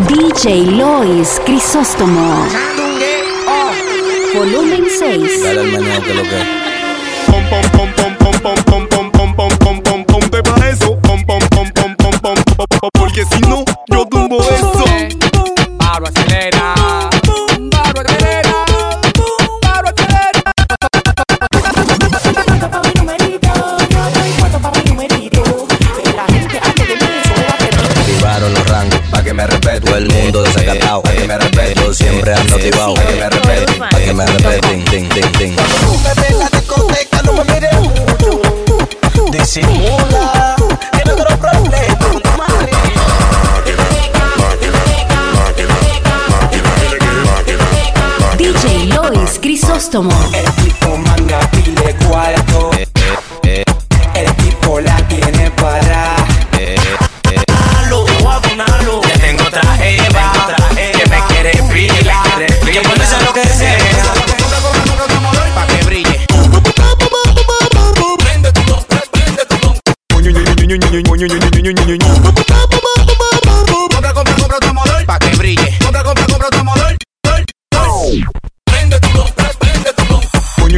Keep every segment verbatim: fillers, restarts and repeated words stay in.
D J Lois Crisóstomo. Volumen seis. Dale al meneo que lo que. Pom pom pom pom pom pom pom pom pom pom pom pom ponte pa' eso. Pom pom pom pom pom pom pom pom porque si no yo tumbo eso. Pablo acelera. Pablo acelera. Pablo acelera. Cuento pa' mi numerito, yo estoy cuento pa' mi numerito. Que la gente antes de mí se va a perder. Activaron los rangos pa' que me respete. Todo el mundo desacatado pa' que me respete. Yo siempre ando activado pa' que me respete. Pa' que me respete. Ting, ting, ting, ting. Cuando tú me ves en la discoteca no me mires mucho. Disimula que no quiero problemas con tu madre. D J Lois Crisóstomo. El tipo manga pile cuarto. El tipo la tiene para. Nalo, nalo. Ya tengo otra Eva que me quiere pila. Que puede ser lo que sea. Pa' que brille. Prende tu dos, prende tu dos. Compra, compra, compra otro modelo. Pa' que brille. Compra, compra, compra otro modelo. Prende tu dos, prende tu dos.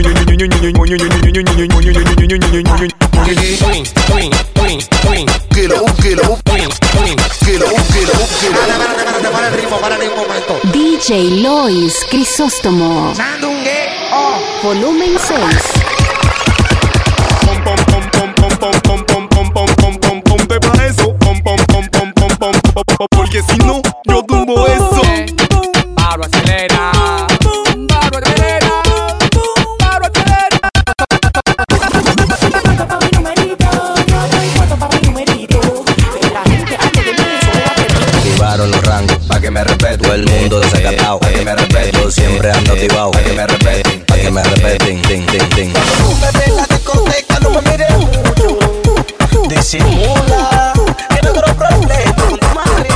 Swing, swing, swing, swing. Kilo, un kilo, un Swing, swing. kilo, un kilo, un kilo. Para el ritmo, para el momento. D J Lois Crisóstomo. Volumen seis. Pom pom pom pom pom pom pom pom pom pom pom pom ponte pa' eso. Pom pom pom pom pom pom pom pom porque si no yo tumbo eso. Pablo acelera. Pablo acelera. Pablo acelera. Cuento pa' mi numerito, yo estoy cuento pa' mi numerito. Que la gente antes de mí se va a perder. Activaron los rangos pa' que me respete. Todo el mundo desacatado pa' que me respete. Yo siempre ando activado pa' que me respete. Pa' que me respete. Ting, ting, ting, ting. Cuando tú me ves en la discoteca no me mires mucho. Disimula que no quiero problemas con tu madre.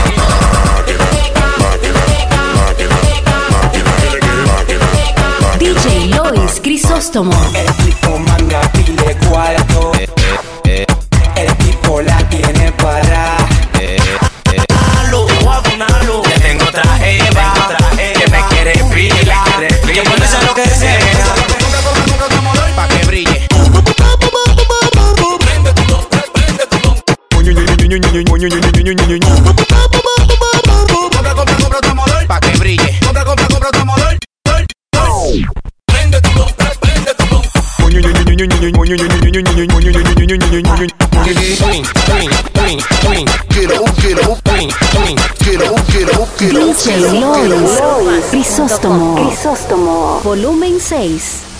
D J Lois Crisóstomo. El tipo manga pile cuarto. El tipo la tiene para. Nalo, nalo. Ya tengo otra Eva que me quiere pila. Que puede ser lo que sea. Pa' que brille. Prende tu dos, prende tu dos. Compra, compra, compra otro modelo. Pa' que brille. Compra, compra, compra otro modelo. Prende tu dos, prende tu dos. Swing, swing, swing, swing. Kilo, un kilo, un Swing, swing. kilo, un kilo, un kilo. D J Lois Crisóstomo. Volumen seis.